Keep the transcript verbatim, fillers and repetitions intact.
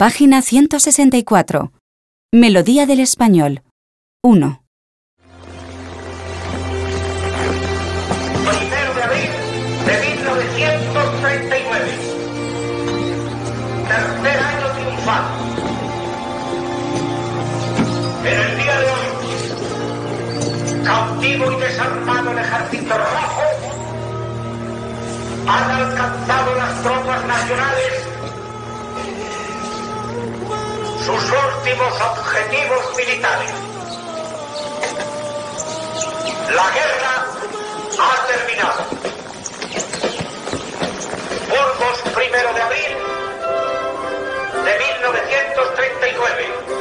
Página ciento sesenta y cuatro. Melodía del español. uno. Primero de abril de mil novecientos treinta y nueve. Tercer año triunfal. En el día de hoy, cautivo y desarmado el ejército rojo, han alcanzado las tropas nacionales sus últimos objetivos militares. La guerra ha terminado. Burgos, primero de abril de mil novecientos treinta y nueve.